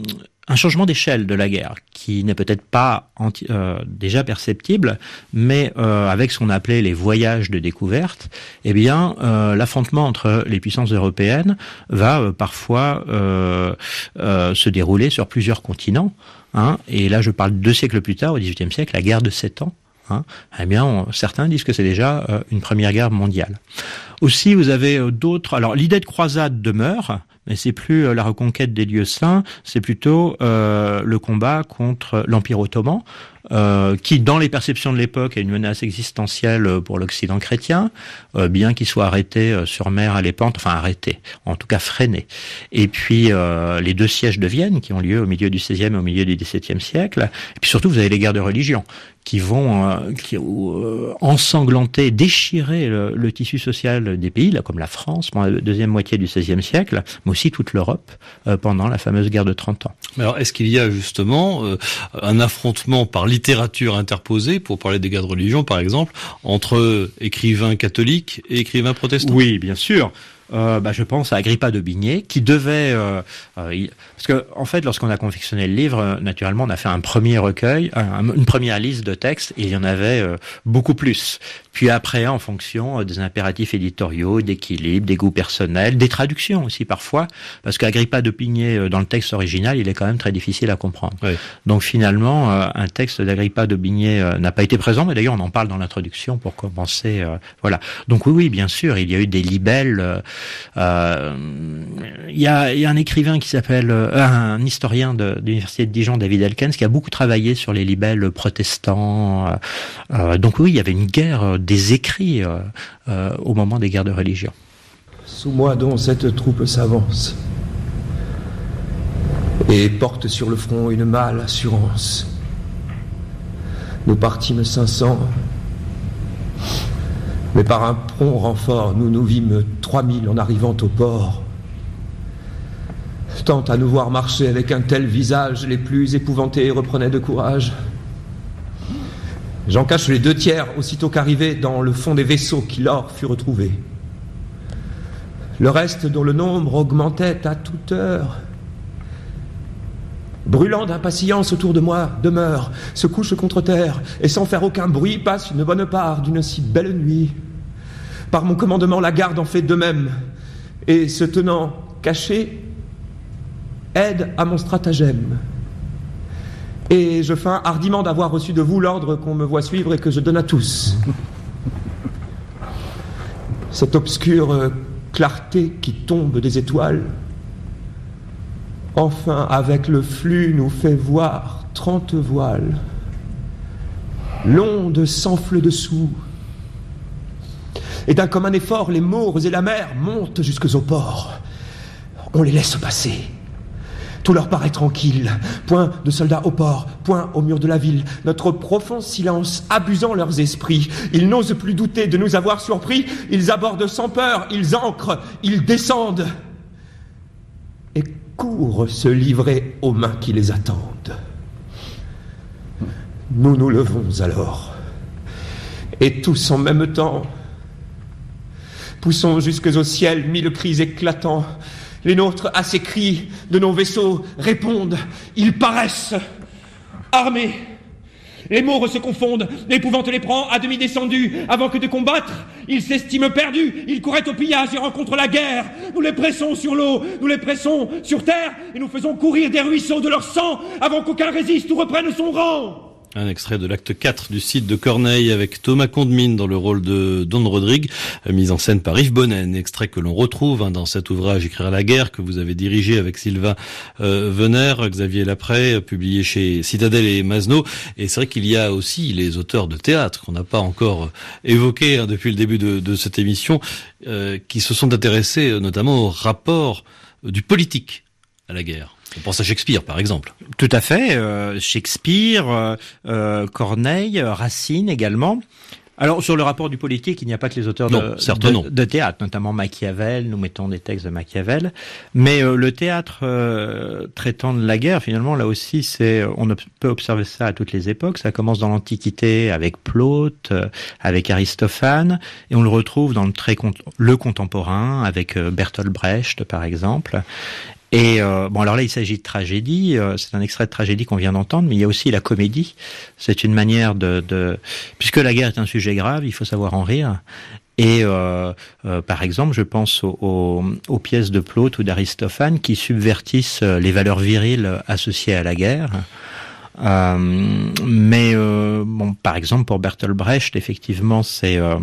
un changement d'échelle de la guerre, qui n'est peut-être pas anti, euh, déjà perceptible, mais euh, avec ce qu'on appelait les voyages de découverte, eh bien, euh, l'affrontement entre les puissances européennes va euh, parfois euh, euh, se dérouler sur plusieurs continents. Hein, et là, je parle deux siècles plus tard, au dix-huitième siècle, la guerre de Sept Ans. Hein, eh bien, on, certains disent que c'est déjà euh, une première guerre mondiale. Aussi, vous avez euh, d'autres. Alors, l'idée de croisade demeure, mais c'est plus euh, la reconquête des lieux saints, c'est plutôt euh, le combat contre l'Empire ottoman, euh, qui, dans les perceptions de l'époque, est une menace existentielle pour l'Occident chrétien, euh, bien qu'il soit arrêté euh, sur mer à Lépante, enfin arrêté, en tout cas freiné. Et puis euh, les deux sièges de Vienne, qui ont lieu au milieu du seizième et au milieu du dix-septième siècle. Et puis surtout, vous avez les guerres de religion, qui vont euh, qui, euh, ensanglanter, déchirer le, le tissu social des pays, là, comme la France, pendant la deuxième moitié du seizième siècle, mais aussi toute l'Europe, euh, pendant la fameuse guerre de trente ans. Mais alors, est-ce qu'il y a justement euh, un affrontement par littérature interposée, pour parler des guerres de religion, par exemple, entre écrivains catholiques et écrivains protestants ? Oui, bien sûr. Euh, bah, je pense à Agrippa d'Aubigné, qui devait, euh, euh, il, parce que en fait, lorsqu'on a confectionné le livre, euh, naturellement, on a fait un premier recueil, un, une première liste de textes, et il y en avait euh, beaucoup plus. Puis après, en fonction euh, des impératifs éditoriaux, d'équilibre, des goûts personnels, des traductions aussi parfois, parce qu'Agrippa d'Aubigné, euh, dans le texte original, il est quand même très difficile à comprendre. Oui. Donc finalement, euh, un texte d'Agrippa d'Aubigné euh, n'a pas été présent, mais d'ailleurs, on en parle dans l'introduction pour commencer. Euh, voilà. Donc oui, oui, bien sûr, il y a eu des libelles. Euh, Euh, il y a, y a un écrivain qui s'appelle, euh, un historien de, de l'université de Dijon, David Elkens, qui a beaucoup travaillé sur les libelles protestants. Euh, euh, donc oui, il y avait une guerre des écrits euh, euh, au moment des guerres de religion. Sous moi donc cette troupe s'avance et porte sur le front une mâle assurance. Nous partîmes cinq cents. Mais par un prompt renfort, nous nous vîmes trois mille en arrivant au port. Tant à nous voir marcher avec un tel visage, les plus épouvantés reprenaient de courage. J'en cache les deux tiers, aussitôt qu'arrivés dans le fond des vaisseaux qui lors fut retrouvé. Le reste, dont le nombre augmentait à toute heure, brûlant d'impatience autour de moi, demeure, se couche contre terre, et sans faire aucun bruit, passe une bonne part d'une si belle nuit. Par mon commandement, la garde en fait de même, et se tenant caché, aide à mon stratagème. Et je feins hardiment d'avoir reçu de vous l'ordre qu'on me voit suivre et que je donne à tous. Cette obscure clarté qui tombe des étoiles, enfin, avec le flux, nous fait voir trente voiles. L'onde s'enfle dessous. Et d'un commun effort, les Maures et la mer montent jusqu'aux ports. On les laisse passer. Tout leur paraît tranquille. Point de soldats au port, point au mur de la ville. Notre profond silence abusant leurs esprits. Ils n'osent plus douter de nous avoir surpris. Ils abordent sans peur, ils ancrent, ils descendent. Et courent se livrer aux mains qui les attendent. Nous nous levons alors. Et tous en même temps, poussons jusque au ciel mille cris éclatants. Les nôtres, à ces cris de nos vaisseaux, répondent. Ils paraissent armés. Les morts se confondent. L'épouvante les prend à demi descendus. Avant que de combattre, ils s'estiment perdus. Ils couraient au pillage et rencontrent la guerre. Nous les pressons sur l'eau, nous les pressons sur terre, et nous faisons courir des ruisseaux de leur sang avant qu'aucun résiste ou reprenne son rang. Un extrait de l'acte quatre du Cid de Corneille avec Thomas Condemine dans le rôle de Don Rodrigue, mise en scène par Yves Bonnen, extrait que l'on retrouve hein, dans cet ouvrage Écrire la guerre que vous avez dirigé avec Sylvain euh, Venner, Xavier Laprey, publié chez Citadel et Masno. Et c'est vrai qu'il y a aussi les auteurs de théâtre qu'on n'a pas encore évoqués hein, depuis le début de, de cette émission, euh, qui se sont intéressés euh, notamment au rapport euh, du politique à la guerre. On pense à Shakespeare, par exemple. Tout à fait. Euh, Shakespeare, euh, euh, Corneille, Racine également. Alors, sur le rapport du politique, il n'y a pas que les auteurs non, de, certes, de, non. de théâtre, notamment Machiavel. Nous mettons des textes de Machiavel. Mais euh, le théâtre euh, traitant de la guerre, finalement, là aussi, c'est, on peut observer ça à toutes les époques. Ça commence dans l'Antiquité avec Plaute, euh, avec Aristophane, et on le retrouve dans le, très cont- le contemporain avec euh, Bertolt Brecht, par exemple. Et euh, bon, alors là, il s'agit de tragédie. Euh, c'est un extrait de tragédie qu'on vient d'entendre, mais il y a aussi la comédie. C'est une manière de, de, puisque la guerre est un sujet grave, il faut savoir en rire. Et euh, euh, par exemple, je pense aux, aux, aux pièces de Plaute ou d'Aristophane qui subvertissent les valeurs viriles associées à la guerre. Euh, mais euh, bon, par exemple, pour Bertolt Brecht, effectivement, c'est euh,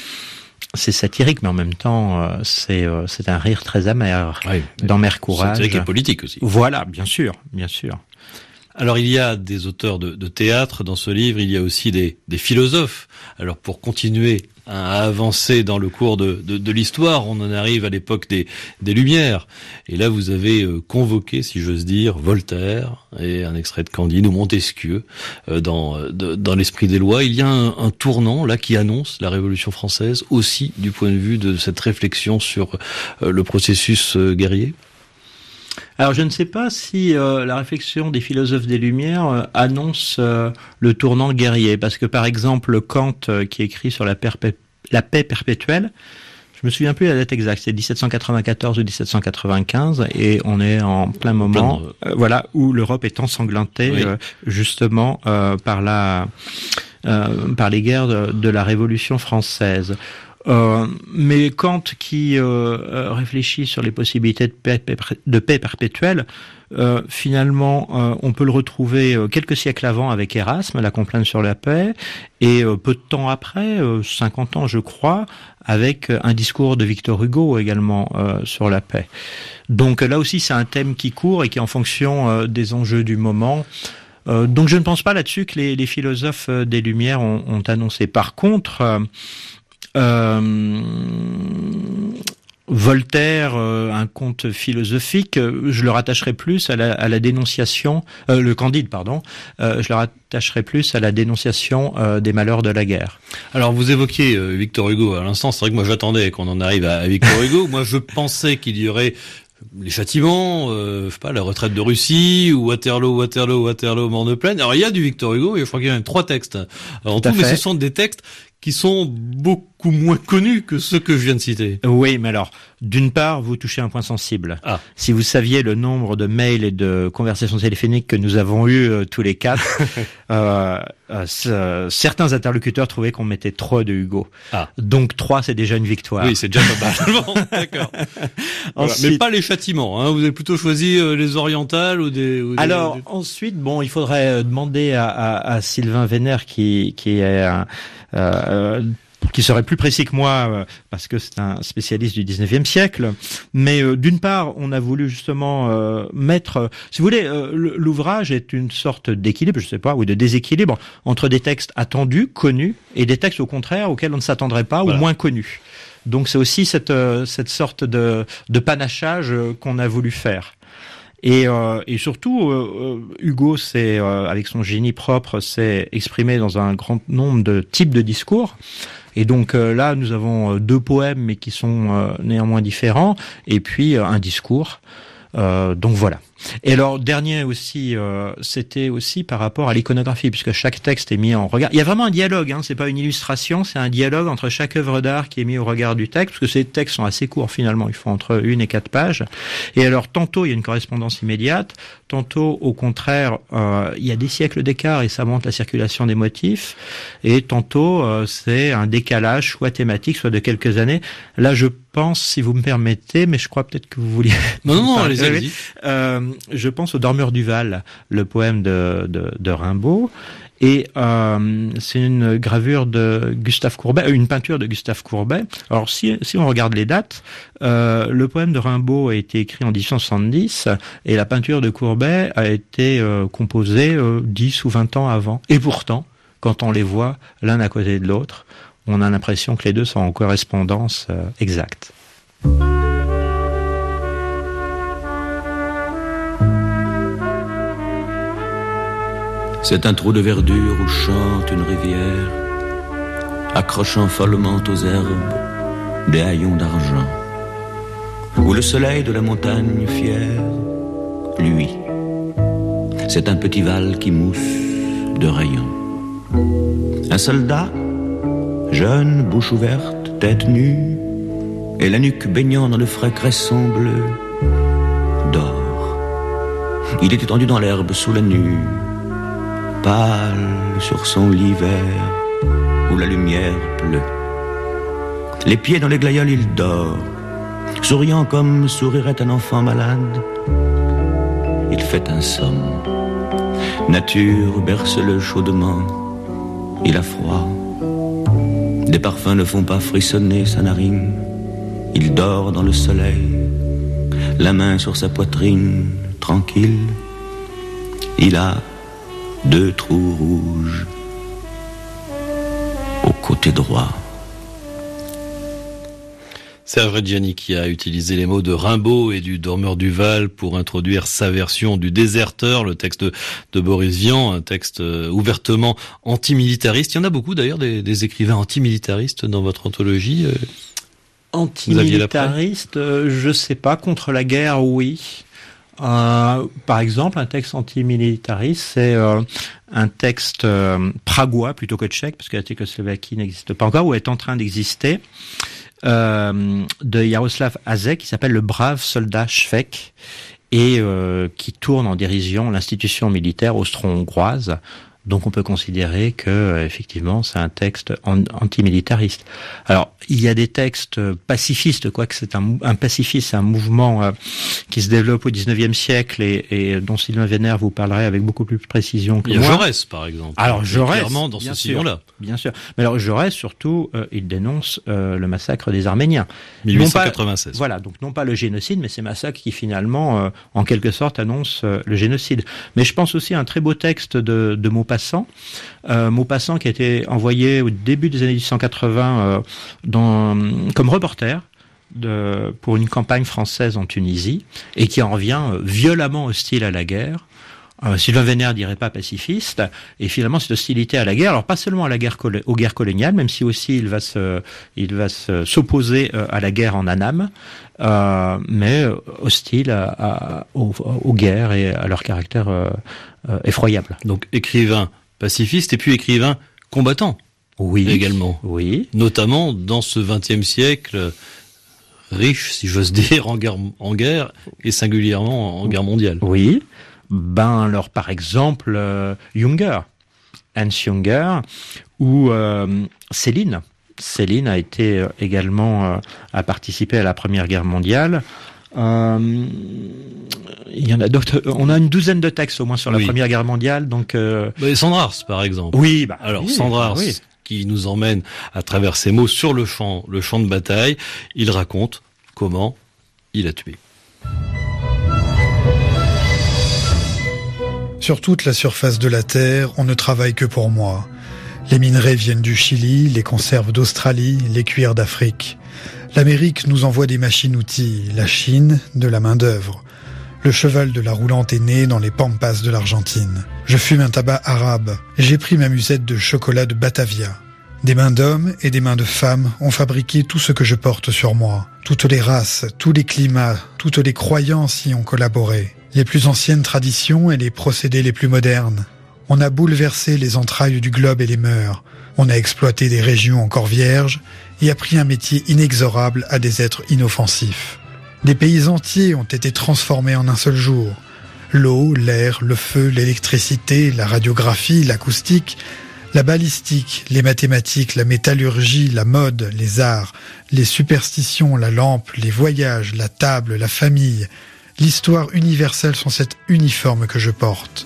c'est satirique, mais en même temps, euh, c'est euh, c'est un rire très amer oui, dans Mère Courage. Satirique et politique aussi. Voilà, bien sûr, bien sûr. Alors il y a des auteurs de, de théâtre dans ce livre, il y a aussi des, des philosophes. Alors pour continuer à avancer dans le cours de, de, de l'histoire, on en arrive à l'époque des, des Lumières. Et là vous avez euh, convoqué, si j'ose dire, Voltaire et un extrait de Candide ou Montesquieu euh, dans, de, dans l'Esprit des lois. Il y a un, un tournant là qui annonce la Révolution française aussi du point de vue de cette réflexion sur euh, le processus euh, guerrier. Alors je ne sais pas si euh, la réflexion des philosophes des Lumières euh, annonce euh, le tournant guerrier, parce que par exemple Kant euh, qui écrit sur la, perpé- la paix perpétuelle, je me souviens plus la date exacte, c'est dix-sept cent quatre-vingt-quatorze ou dix-sept cent quatre-vingt-quinze, et on est en plein moment, plein de... euh, voilà, où l'Europe est ensanglantée oui. euh, justement euh, par la euh, par les guerres de, de la Révolution française. Euh, mais Kant, qui euh, réfléchit sur les possibilités de paix, de paix perpétuelle, euh, finalement, euh, on peut le retrouver euh, quelques siècles avant avec Erasme, la complainte sur la paix, et euh, peu de temps après, euh, cinquante ans je crois, avec un discours de Victor Hugo également euh, sur la paix. Donc là aussi, c'est un thème qui court et qui est en fonction euh, des enjeux du moment. Euh, donc je ne pense pas là-dessus que les, les philosophes des Lumières ont, ont annoncé. Par contre... Euh, Euh, Voltaire, euh, un conte philosophique, euh, je le rattacherai plus à la, à la dénonciation, euh, le Candide, pardon, euh, je le rattacherai plus à la dénonciation euh, des malheurs de la guerre. Alors vous évoquiez euh, Victor Hugo à l'instant, c'est vrai que moi j'attendais qu'on en arrive à, à Victor Hugo. Moi je pensais qu'il y aurait les châtiments, euh, je sais pas, la retraite de Russie, ou Waterloo, Waterloo, Waterloo, mort de plaine. Alors il y a du Victor Hugo, et je crois qu'il y a même trois textes en tout, mais ce sont des textes qui sont beaucoup moins connus que ceux que je viens de citer. Oui, mais alors, d'une part, vous touchez un point sensible. Ah. Si vous saviez le nombre de mails et de conversations téléphoniques que nous avons eus euh, tous les quatre, euh, euh, certains interlocuteurs trouvaient qu'on mettait trop de Hugo. Ah. Donc trois, c'est déjà une victoire. Oui, c'est déjà pas mal. Bon, d'accord. Voilà. Ensuite... Mais pas les châtiments. Hein. Vous avez plutôt choisi euh, les orientales ou des... Ou des alors, des... ensuite, bon, il faudrait demander à, à, à Sylvain Venner, qui, qui est un... Euh, qui serait plus précis que moi euh, parce que c'est un spécialiste du dix-neuvième siècle, mais euh, d'une part on a voulu justement euh, mettre, euh, si vous voulez, euh, l'ouvrage est une sorte d'équilibre, je sais pas, ou de déséquilibre entre des textes attendus, connus, et des textes au contraire auxquels on ne s'attendrait pas, voilà. Ou moins connus. Donc c'est aussi cette euh, cette sorte de de panachage euh, qu'on a voulu faire. Et, euh, et surtout, euh, Hugo, c'est euh, avec son génie propre, s'est exprimé dans un grand nombre de types de discours. Et donc euh, là, nous avons euh, deux poèmes, mais qui sont euh, néanmoins différents, et puis euh, un discours. Euh, donc voilà. Et alors, dernier aussi, euh, c'était aussi par rapport à l'iconographie, puisque chaque texte est mis en regard. Il y a vraiment un dialogue, hein, c'est pas une illustration, c'est un dialogue entre chaque œuvre d'art qui est mis au regard du texte, parce que ces textes sont assez courts finalement, ils font entre une et quatre pages. Et alors, tantôt il y a une correspondance immédiate, tantôt au contraire, euh, il y a des siècles d'écart et ça montre la circulation des motifs, et tantôt euh, c'est un décalage, soit thématique, soit de quelques années. Là, je pense, si vous me permettez, mais je crois peut-être que vous vouliez... Non, non, non, allez-y, allez-y. Euh, je pense au Dormeur du Val, le poème de, de, de Rimbaud, et euh, c'est une gravure de Gustave Courbet, une peinture de Gustave Courbet. Alors si, si on regarde les dates, euh, le poème de Rimbaud a été écrit en dix-huit cent soixante-dix et la peinture de Courbet a été euh, composée euh, dix ou vingt ans avant. Et pourtant, quand on les voit l'un à côté de l'autre, on a l'impression que les deux sont en correspondance euh, exacte. C'est un trou de verdure où chante une rivière, accrochant follement aux herbes des haillons d'argent, où le soleil de la montagne fière, lui, c'est un petit val qui mousse de rayons. Un soldat, jeune, bouche ouverte, tête nue, et la nuque baignant dans le frais cresson bleu, dort. Il est étendu dans l'herbe sous la nue, pâle sur son lit vert où la lumière pleut. Les pieds dans les glaïeuls, il dort, souriant comme sourirait un enfant malade. Il fait un somme. Nature berce-le chaudement. Il a froid. Des parfums ne font pas frissonner sa narine. Il dort dans le soleil, la main sur sa poitrine, tranquille. Il a deux trous rouges au côté droit. Serge Reggiani qui a utilisé les mots de Rimbaud et du Dormeur du Val pour introduire sa version du Déserteur, le texte de, de Boris Vian, un texte ouvertement antimilitariste. Il y en a beaucoup d'ailleurs des, des écrivains antimilitaristes dans votre anthologie. Antimilitariste, euh, je sais pas, contre la guerre, oui. Euh, par exemple, un texte antimilitariste, c'est euh, un texte euh, pragois plutôt que tchèque, parce que la Tchécoslovaquie n'existe pas encore, ou est en train d'exister, euh, de Jaroslav Hasek, qui s'appelle Le brave soldat Švec, et euh, qui tourne en dérision l'institution militaire austro-hongroise. Donc on peut considérer que effectivement c'est un texte antimilitariste. Alors il y a des textes pacifistes, quoique c'est un, un pacifiste, c'est un mouvement euh, qui se développe au dix-neuvième siècle et, et dont Sylvain Vénère vous parlerait avec beaucoup plus de précision que moi. Il y a Jaurès par exemple. Alors Jaurès, clairement dans ce sillon-là. Bien sûr. Mais alors Jaurès surtout, euh, il dénonce euh, le massacre des Arméniens. dix-huit cent quatre-vingt-seize. Non pas, voilà, donc non pas le génocide, mais ces massacres qui finalement, euh, en quelque sorte, annoncent euh, le génocide. Mais je pense aussi à un très beau texte de, de Maupassant. Euh, Maupassant qui a été envoyé au début des années dix-huit cent quatre-vingts euh, dans, comme reporter de, pour une campagne française en Tunisie et qui en revient euh, violemment hostile à la guerre. Euh, Sylvain Vénère dirait pas pacifiste, et finalement cette hostilité à la guerre, alors pas seulement à la guerre aux guerres coloniales, même si aussi il va se, il va se, s'opposer euh, à la guerre en Annam, euh, mais hostile à, à, aux, aux guerres et à leur caractère euh, euh, effroyable. Donc écrivain pacifiste et puis écrivain combattant. Oui. Également. Oui. Notamment dans ce vingtième siècle riche, si j'ose dire, en guerre, en guerre et singulièrement en guerre mondiale. Oui. Ben alors par exemple euh, Junger, Hans Junger, ou euh, Céline. Céline a été euh, également euh, a participé à la Première Guerre mondiale. Euh, il y en a d'autres. On a une douzaine de textes au moins sur la oui. Première Guerre mondiale. Donc euh... bah, Sandra Ars par exemple. Oui. Bah, alors oui, Sandra Ars oui. qui nous emmène à travers ses mots sur le champ, le champ de bataille. Il raconte comment il a tué. Sur toute la surface de la Terre, on ne travaille que pour moi. Les minerais viennent du Chili, les conserves d'Australie, les cuirs d'Afrique. L'Amérique nous envoie des machines-outils, la Chine, de la main-d'œuvre. Le cheval de la roulante est né dans les pampas de l'Argentine. Je fume un tabac arabe. J'ai pris ma musette de chocolat de Batavia. Des mains d'hommes et des mains de femmes ont fabriqué tout ce que je porte sur moi. Toutes les races, tous les climats, toutes les croyances y ont collaboré. Les plus anciennes traditions et les procédés les plus modernes. On a bouleversé les entrailles du globe et les mœurs. On a exploité des régions encore vierges et appris un métier inexorable à des êtres inoffensifs. Des pays entiers ont été transformés en un seul jour. L'eau, l'air, le feu, l'électricité, la radiographie, l'acoustique, la balistique, les mathématiques, la métallurgie, la mode, les arts, les superstitions, la lampe, les voyages, la table, la famille, l'histoire universelle sont cet uniforme que je porte.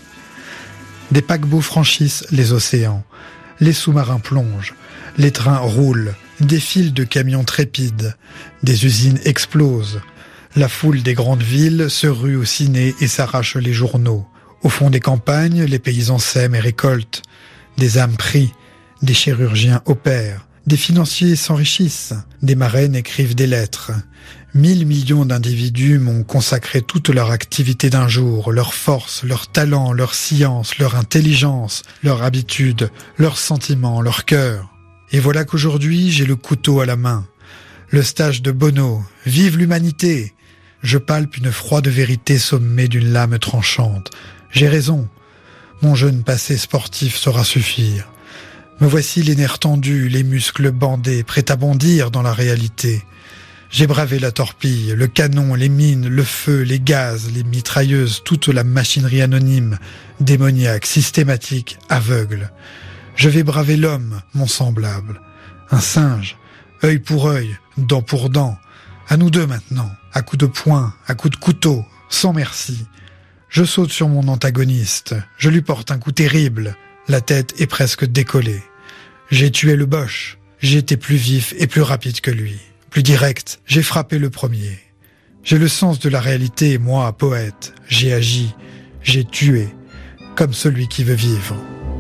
Des paquebots franchissent les océans, les sous-marins plongent, les trains roulent, des files de camions trépident, des usines explosent. La foule des grandes villes se rue au ciné et s'arrache les journaux. Au fond des campagnes, les paysans sèment et récoltent. Des âmes prient, des chirurgiens opèrent, des financiers s'enrichissent, des marraines écrivent des lettres. Mille millions d'individus m'ont consacré toute leur activité d'un jour, leur force, leur talent, leur science, leur intelligence, leur habitude, leurs sentiments, leur cœur. Et voilà qu'aujourd'hui, j'ai le couteau à la main. Le stage de Bono, vive l'humanité! Je palpe une froide vérité sommée d'une lame tranchante. J'ai raison. Mon jeune passé sportif saura suffire. Me voici les nerfs tendus, les muscles bandés, prêts à bondir dans la réalité. J'ai bravé la torpille, le canon, les mines, le feu, les gaz, les mitrailleuses, toute la machinerie anonyme, démoniaque, systématique, aveugle. Je vais braver l'homme, mon semblable. Un singe, œil pour œil, dent pour dent. À nous deux maintenant, à coups de poing, à coups de couteau, sans merci. Je saute sur mon antagoniste, je lui porte un coup terrible, la tête est presque décollée. J'ai tué le Boche, j'ai été plus vif et plus rapide que lui, plus direct, j'ai frappé le premier. J'ai le sens de la réalité, moi, poète, j'ai agi, j'ai tué, comme celui qui veut vivre.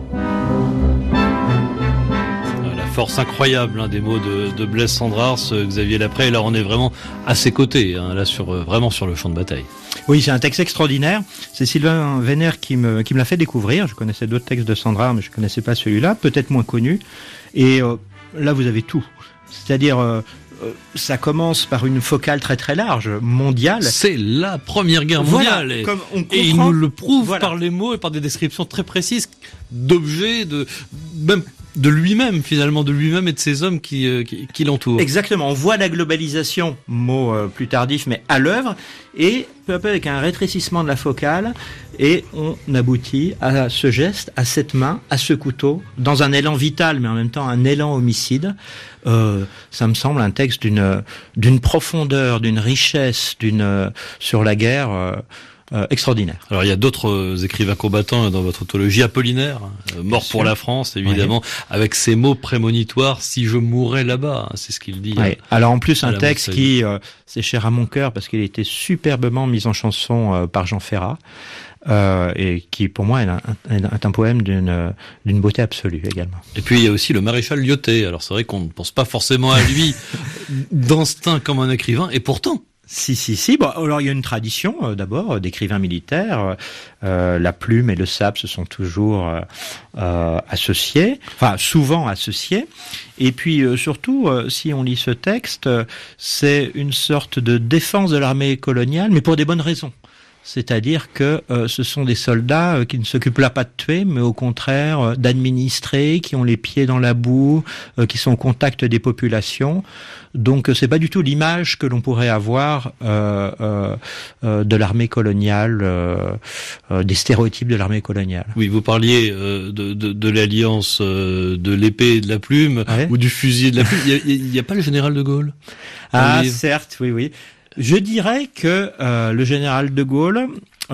Force incroyable, hein, des mots de, de Blaise Cendrars, Xavier Lapray. Là, on est vraiment à ses côtés, hein, là, sur, vraiment sur le champ de bataille. Oui, c'est un texte extraordinaire. C'est Sylvain Vénère qui me, qui me l'a fait découvrir. Je connaissais d'autres textes de Cendrars, mais je connaissais pas celui-là, peut-être moins connu. Et euh, là, vous avez tout. C'est-à-dire, euh, euh, ça commence par une focale très très large, mondiale. C'est la Première Guerre mondiale. Voilà, et, comme on comprend, et il nous le prouve voilà. par les mots et par des descriptions très précises d'objets, de même de lui-même, finalement, de lui-même et de ses hommes qui, euh, qui, qui l'entourent. Exactement. On voit la globalisation, mot euh, plus tardif, mais à l'œuvre, et peu à peu avec un rétrécissement de la focale, et on aboutit à ce geste, à cette main, à ce couteau, dans un élan vital, mais en même temps un élan homicide. Euh, ça me semble un texte d'une d'une profondeur, d'une richesse, d'une euh, sur la guerre. Euh, Euh, extraordinaire. Alors il y a d'autres euh, écrivains combattants dans votre anthologie. Apollinaire, euh, mort pour la France, évidemment, oui. Avec ces mots prémonitoires, si je mourais là-bas, hein, c'est ce qu'il dit. Oui. Hein, alors en plus un texte qui, euh, c'est cher à mon cœur parce qu'il était superbement mis en chanson euh, par Jean Ferrat. Euh, et qui pour moi est un, un, est un poème d'une d'une beauté absolue également. Et puis il y a aussi le maréchal Lyoté. Alors c'est vrai qu'on ne pense pas forcément à lui d'instinct comme un écrivain, et pourtant. Si, si, si. Bon, alors il y a une tradition euh, d'abord d'écrivains militaires. Euh, la plume et le sabre se sont toujours euh, euh, associés, enfin souvent associés. Et puis euh, surtout, euh, si on lit ce texte, euh, c'est une sorte de défense de l'armée coloniale, mais pour des bonnes raisons. C'est-à-dire que euh, ce sont des soldats euh, qui ne s'occupent là pas de tuer, mais au contraire euh, d'administrer, qui ont les pieds dans la boue, euh, qui sont au contact des populations. Donc euh, c'est pas du tout l'image que l'on pourrait avoir euh, euh, euh, de l'armée coloniale, euh, euh, des stéréotypes de l'armée coloniale. Oui, vous parliez euh, de, de, de l'alliance euh, de l'épée et de la plume, ouais. Ou du fusil et de la plume. Il n'y a, a pas le général de Gaulle? Ah, certes, oui, oui. Je dirais que euh, le général de Gaulle,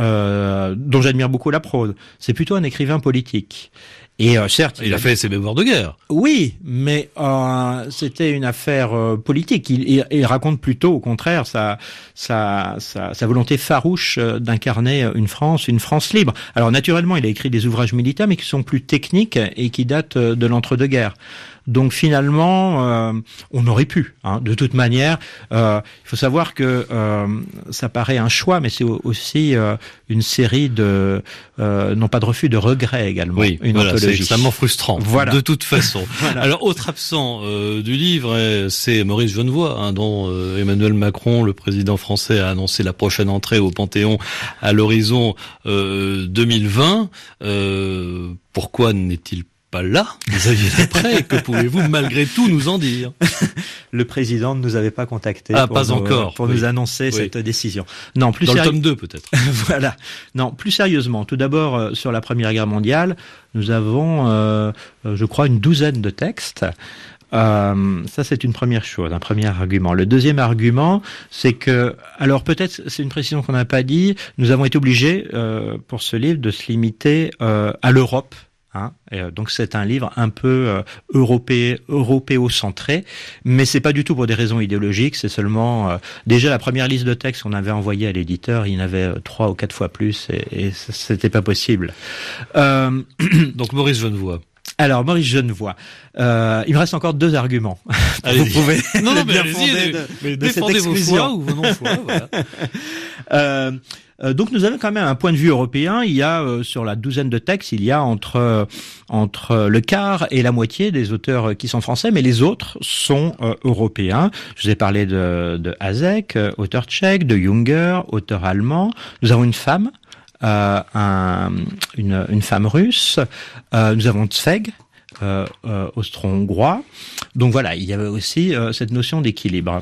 euh, dont j'admire beaucoup la prose, c'est plutôt un écrivain politique. Et euh, certes, il, il a fait ses mémoires de guerre. Oui, mais euh, c'était une affaire euh, politique. Il, il, il raconte plutôt, au contraire, sa, sa, sa, sa volonté farouche euh, d'incarner une France, une France libre. Alors naturellement, il a écrit des ouvrages militaires, mais qui sont plus techniques et qui datent euh, de l'entre-deux-guerres. Donc finalement, euh, on aurait pu. Hein. De toute manière, euh, il faut savoir que euh, ça paraît un choix, mais c'est aussi euh, une série de, euh, non pas de refus, de regrets également. Oui, une voilà, anthologie. c'est extrêmement frustrant. Voilà. De toute façon. Voilà. Alors, autre absent euh, du livre, c'est Maurice Genevoix, hein, dont euh, Emmanuel Macron, le président français, a annoncé la prochaine entrée au Panthéon à l'horizon euh, deux mille vingt. Euh, pourquoi n'est-il pas là, Xavier Laprey? Que pouvez-vous malgré tout nous en dire? Le président ne nous avait pas contacté ah, pour, pas nous, encore, pour oui. nous annoncer oui. cette décision. Non, plus dans séri... le tome deux peut-être. Voilà. Non, plus sérieusement. Tout d'abord, euh, sur la Première Guerre mondiale, nous avons, euh, je crois, une douzaine de textes. Euh, ça, c'est une première chose, un premier argument. Le deuxième argument, c'est que, alors peut-être, c'est une précision qu'on n'a pas dit, nous avons été obligés, euh, pour ce livre, de se limiter euh, à l'Europe. Hein, et donc c'est un livre un peu euh, europé, européocentré, mais c'est pas du tout pour des raisons idéologiques. C'est seulement euh, déjà la première liste de textes qu'on avait envoyée à l'éditeur, il y en avait trois ou quatre fois plus, et, et c'était pas possible. Euh, donc Maurice Genevoix. Alors Maurice Genevoix, euh, il me reste encore deux arguments. Allez-y. Vous pouvez non, non, le bien mais fonder de, de, de cette exclusion. Vos foi ou vos non-foi, voilà. euh, Euh, donc nous avons quand même un point de vue européen. Il y a euh, sur la douzaine de textes, il y a entre euh, entre le quart et la moitié des auteurs euh, qui sont français, mais les autres sont euh, européens. Je vous ai parlé de, de Hašek, euh, auteur tchèque, de Junger, auteur allemand. Nous avons une femme, euh, un, une, une femme russe. Euh, nous avons Zweig, euh, euh, austro-hongrois. Donc voilà, il y avait aussi euh, cette notion d'équilibre.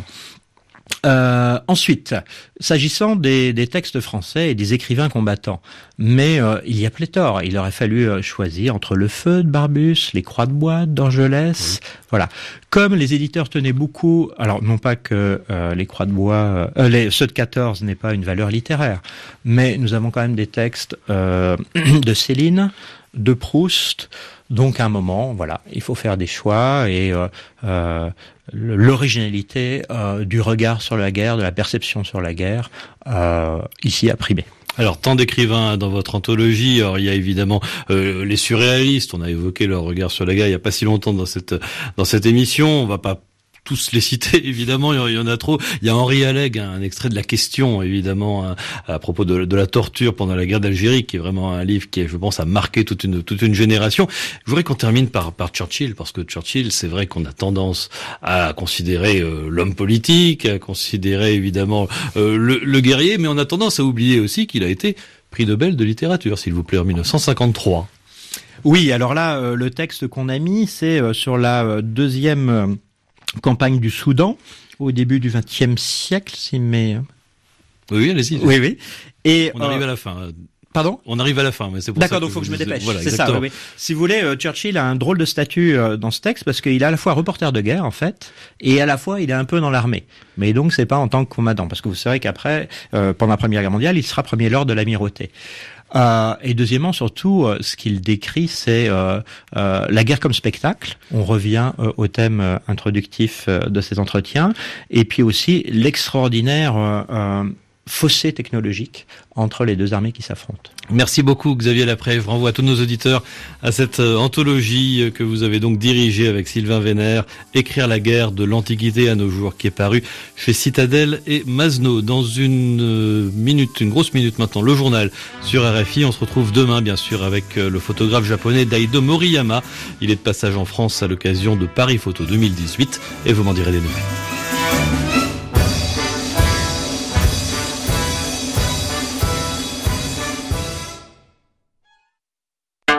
Euh, ensuite, s'agissant des, des textes français et des écrivains combattants, mais euh, il y a pléthore. Il aurait fallu euh, choisir entre Le Feu de Barbus, Les Croix de bois d'Angelès, oui. Voilà. Comme les éditeurs tenaient beaucoup, alors non pas que euh, Les Croix de bois, euh, les ceux de quatorze n'aient pas une valeur littéraire, mais nous avons quand même des textes euh, de Céline, de Proust. Donc à un moment, voilà, il faut faire des choix et euh, euh, l'originalité euh, du regard sur la guerre, de la perception sur la guerre, euh, ici a primé. Alors, tant d'écrivains dans votre anthologie. Alors, il y a évidemment euh, les surréalistes. On a évoqué leur regard sur la guerre il y a pas si longtemps dans cette dans cette émission. On va pas tous les citer, évidemment, il y en a trop. Il y a Henri Alleg, un extrait de La Question, évidemment, à, à propos de, de la torture pendant la guerre d'Algérie, qui est vraiment un livre qui, je pense, a marqué toute une toute une génération. Je voudrais qu'on termine par par Churchill, parce que Churchill, c'est vrai qu'on a tendance à considérer euh, l'homme politique, à considérer évidemment euh, le, le guerrier, mais on a tendance à oublier aussi qu'il a été prix Nobel de littérature, s'il vous plaît, en dix-neuf cent cinquante-trois. Oui, alors là, euh, le texte qu'on a mis, c'est euh, sur la euh, deuxième euh, campagne du Soudan, au début du vingtième siècle, si mes... Oui, allez-y. Oui, oui. Et on euh... arrive à la fin. Pardon ? On arrive à la fin, mais c'est pour D'accord, ça donc il faut que je me dépêche. Voilà, c'est ça, oui, oui. Si vous voulez, euh, Churchill a un drôle de statut euh, dans ce texte, parce qu'il est à la fois reporter de guerre, en fait, et à la fois il est un peu dans l'armée. Mais donc c'est pas en tant que combattant, parce que vous savez qu'après, euh, pendant la Première Guerre mondiale, il sera premier lord de l'amirauté. Euh, et deuxièmement, surtout, euh, ce qu'il décrit, c'est euh, euh, la guerre comme spectacle. On revient euh, au thème euh, introductif euh, de ces entretiens. Et puis aussi l'extraordinaire euh, euh, fossé technologique entre les deux armées qui s'affrontent. Merci beaucoup Xavier Laprey. Je renvoie tous nos auditeurs à cette euh, anthologie que vous avez donc dirigée avec Sylvain Vénère, Écrire la guerre de l'Antiquité à nos jours, qui est paru chez Citadel et Masno. Dans une euh, minute, une grosse minute maintenant, le journal sur R F I. On se retrouve demain, bien sûr, avec euh, le photographe japonais Daido Moriyama. Il est de passage en France à l'occasion de Paris Photo deux mille dix-huit et vous m'en direz des nouvelles.